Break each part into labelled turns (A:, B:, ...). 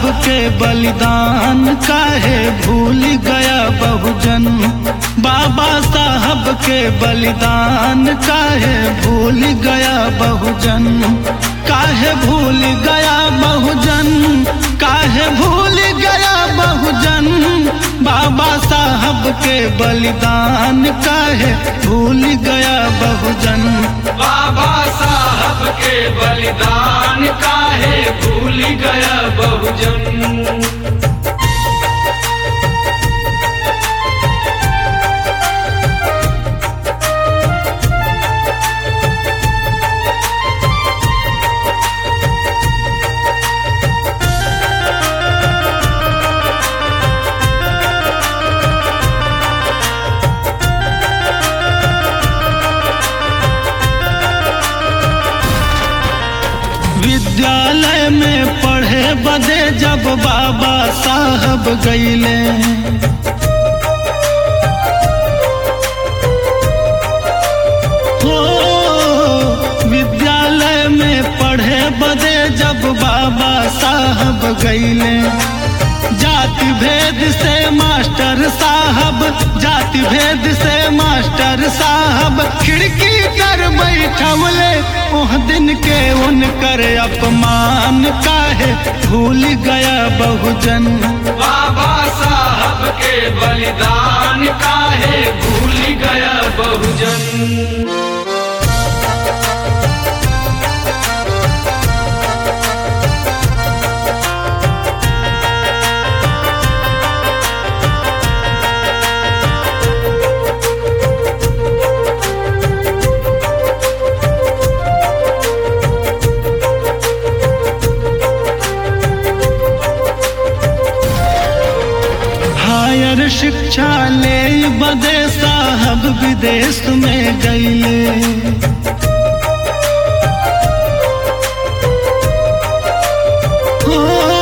A: के बलिदान काहे भूल गया बहुजन। बाबा साहब के बलिदान काहे भूल गया बहुजन। काहे भूल गया बहुजन, काहे भूल गया बहुजन। बाबा साहब के बलिदान काहे भूल गया बहुजन।
B: बाबा साहब के बलिदान काहे भूल गया बहुजन।
A: विद्यालय में पढ़े बदे जब बाबा साहब गईले, हो विद्यालय में पढ़े बदे जब बाबा साहब गईले। जाति भेद से मास्टर साहब, जाति भेद से मास्टर साहब खिड़की कर बैठवले। ओह दिन के उनकर अपमान काहे भूल गया बहुजन।
B: बाबा साहब के बलिदान काहे भूल गया बहुजन।
A: हायर शिक्षा ले बदे साहब विदेश में गईले। हो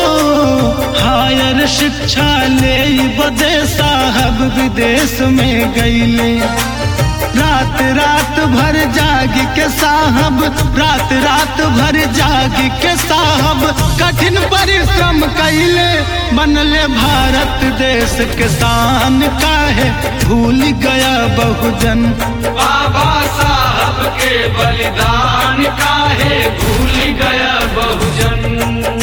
A: हायर शिक्षा ले बदे साहब विदेश में गईले। रात रात भर जाग के साहब, रात रात भर जाग के साहब कठिन परिश्रम कैले। बनले भारत देश के शान काहे भूल गया बहुजन।
B: बाबा साहब के बलिदान काहे भूल गया बहुजन।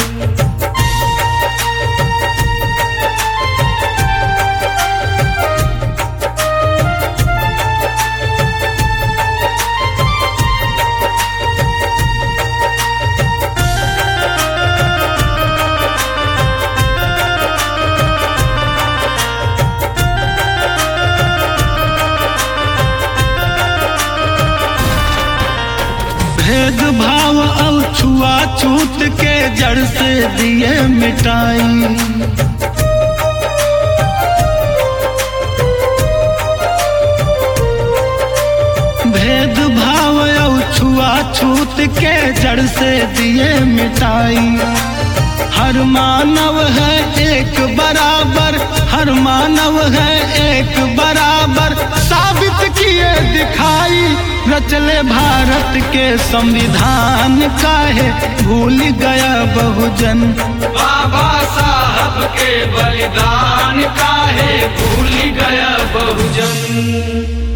A: भेदभाव और छुआछूत के जड़ से दिए मिटाई। भेदभाव और छुआछूत के जड़ से दिए मिटाई। हर मानव है एक बराबर, हर मानव है एक बराबर साबित किए दिखाई। रचले भारत के संविधान काहे भूल गया बहुजन।
B: बाबा साहब के बलिदान काहे भूल गया बहुजन।